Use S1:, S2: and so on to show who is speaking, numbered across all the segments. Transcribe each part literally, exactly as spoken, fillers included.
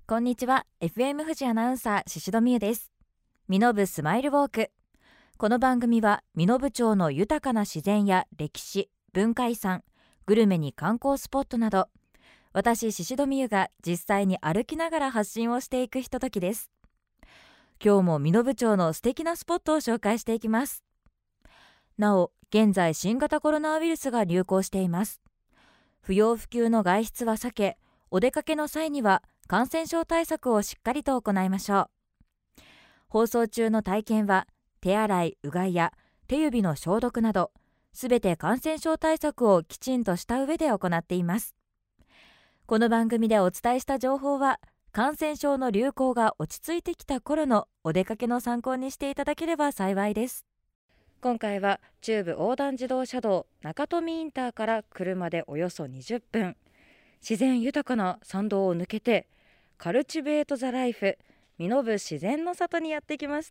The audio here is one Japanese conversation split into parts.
S1: こんにちは。 エフエム 富士アナウンサー宍戸美優です。身延スマイルウォーク。この番組は身延町の豊かな自然や歴史、文化遺産、グルメに観光スポットなど、私宍戸美優が実際に歩きながら発信をしていくひとときです。今日も身延町の素敵なスポットを紹介していきます。なお、現在新型コロナウイルスが流行しています。不要不急の外出は避け、お出かけの際には感染症対策をしっかりと行いましょう。放送中の体験は手洗い、うがいや手指の消毒など、すべて感染症対策をきちんとした上で行っています。この番組でお伝えした情報は、感染症の流行が落ち着いてきた頃のお出かけの参考にしていただければ幸いです。今回は中部横断自動車道中富インターから車でおよそにじゅっぷん、自然豊かな山道を抜けてカルチベートザライフ身延自然の里にやってきました。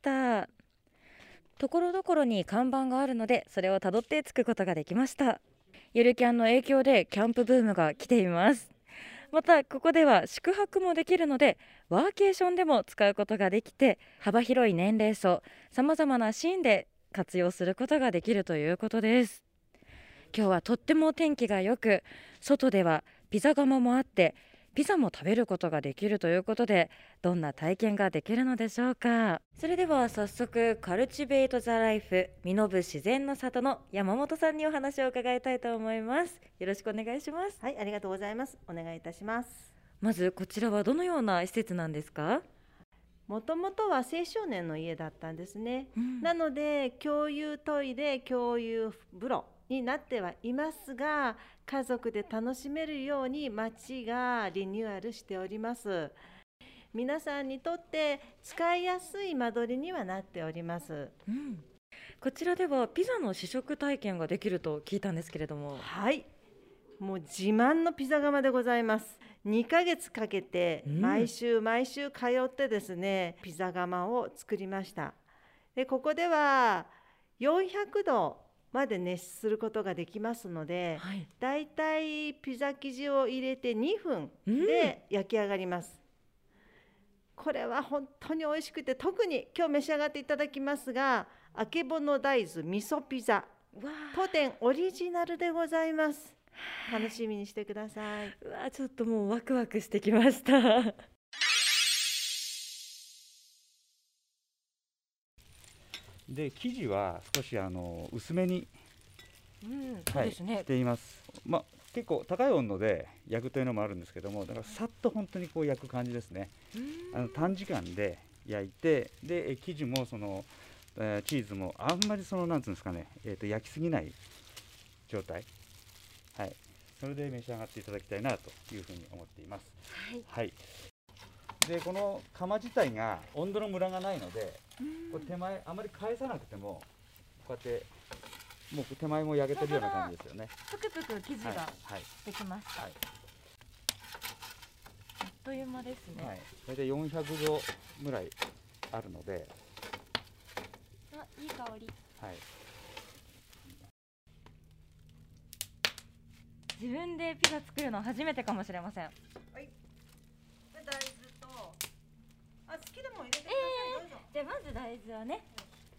S1: ところどころに看板があるので、それをたどって着くことができました。ゆるキャンの影響でキャンプブームが来ています。またここでは宿泊もできるので、ワーケーションでも使うことができて、幅広い年齢層、さまざまなシーンで活用することができるということです。今日はとっても天気が良く、外ではピザ窯もあってピザも食べることができるということで、どんな体験ができるのでしょうか。それでは早速、カルチベートザライフ身延自然の里の山本さんにお話を伺いたいと思います。よろしくお願いします。
S2: はい、ありがとうございます。お願いいたします。
S1: まずこちらはどのような施設なんですか？
S2: もともとは青少年の家だったんですね、
S1: うん、
S2: なので共有トイレ、共有風呂になってはいますが、家族で楽しめるように町がリニューアルしております。皆さんにとって使いやすい間取りにはなっております、
S1: うん、こちらではピザの試食体験ができると聞いたんですけれども。
S2: はい、もう自慢のピザ窯でございます。にかげつかけて毎週毎週通ってですね、ピザ窯を作りました。でここではよんひゃくどまで熱することができますので、
S1: はい、
S2: だいたいピザ生地を入れてにふんで焼き上がります、うん、これは本当に美味しくて、特に今日召し上がっていただきますが、あけぼの大豆味噌ピザ、当店オリジナルでございます。楽しみにしてください。
S1: うわ、ちょっともうワクワクしてきました
S3: で生地は少しあの薄めに、
S1: うんそうですね、
S3: はい、しています。まあ、結構高い温度で焼くというのもあるんですけども、だからさっと本当にこう焼く感じですね。あの短時間で焼いて、で生地もその、えー、チーズもあんまりそのなんつうんですかね、えー、と焼きすぎない状態、はい、それで召し上がっていただきたいなというふうに思っています。
S1: はい、
S3: はい、でこの窯自体が温度のムラがないので、これ手前あまり返さなくてもこうやってもう手前も焼けてるような感じですよね。
S1: ぷくぷく生地ができました、
S3: はいはい、
S1: あっという間ですね、
S3: はい、大体よんひゃくどぐらいあるので、
S1: あ、いい香り、
S3: はい、
S1: 自分でピザ作るの初めてかもしれません。
S2: はい、大豆とあ好きでも入れてください、
S1: えー、
S2: どうぞ。
S1: じゃあまず大豆をね、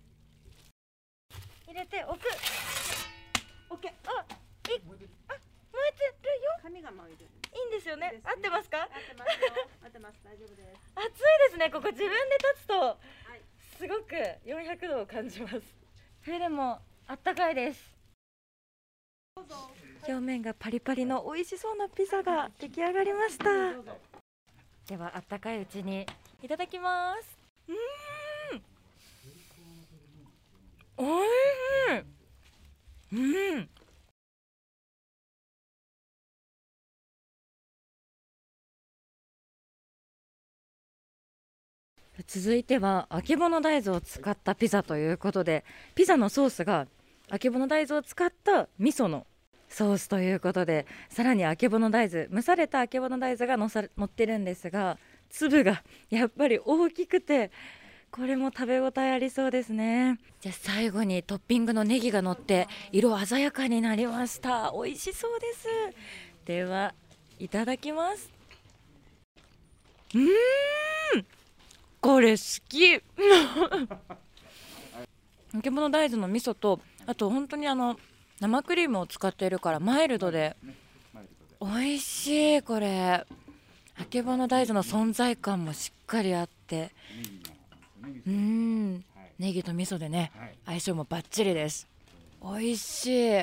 S1: 入れておく。オッケー。あ、い、あ、燃えてるよ。
S2: 紙が燃えてる。
S1: いいんですよね。
S2: いいですね。
S1: 合ってますか？
S2: 合ってますよ。合ってます。大丈夫です。
S1: 暑いですね。ここ自分で立つと、
S2: はい、
S1: すごくよんひゃくどを感じます。冬でもあったかいです。
S2: どうぞ。
S1: 表面がパリパリの美味しそうなピザが出来上がりました。ではあったかいうちにいただきます。うーん、おいしい。うん。続いてはあけぼの大豆を使ったピザということで、ピザのソースがあけぼの大豆を使った味噌のソースということで、さらにあけぼの大豆、蒸されたあけぼの大豆がのさ乗ってるんですが、粒がやっぱり大きくて、これも食べ応えありそうですね。じゃあ最後にトッピングのネギが乗って色鮮やかになりました。美味しそうです。ではいただきます。 うーんこれ好きあけぼの大豆の味噌と、あと本当にあの生クリームを使っているからマイルドで美味しい。これあけぼの大豆の存在感もしっかりあって、うーんネギと味噌でね、相性もバッチリです。美味しい。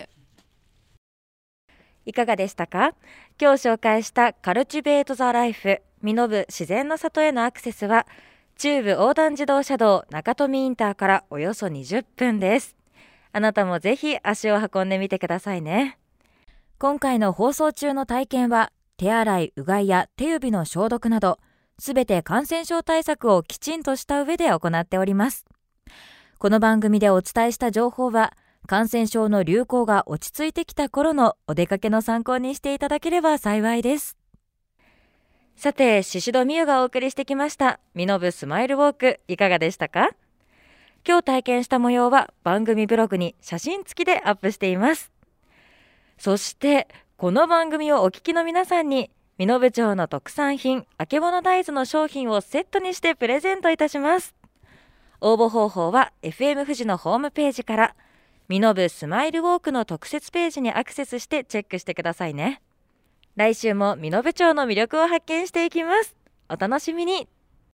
S1: いかがでしたか？今日紹介したカルチベートザライフ身延自然の里へのアクセスは中部横断自動車道中富インターからおよそにじゅっぷんです。あなたもぜひ足を運んでみてくださいね。今回の放送中の体験は手洗い、うがいや手指の消毒などすべて感染症対策をきちんとした上で行っております。この番組でお伝えした情報は感染症の流行が落ち着いてきた頃のお出かけの参考にしていただければ幸いです。さて、宍戸美優がお送りしてきました身延スマイルウォーク、いかがでしたか？今日体験した模様は番組ブログに写真付きでアップしています。そしてこの番組をお聞きの皆さんに身延町の特産品あけぼの大豆の商品をセットにしてプレゼントいたします。応募方法は エフエム 富士のホームページから身延スマイルウォークの特設ページにアクセスしてチェックしてくださいね。来週も身延町の魅力を発見していきます。お楽しみに。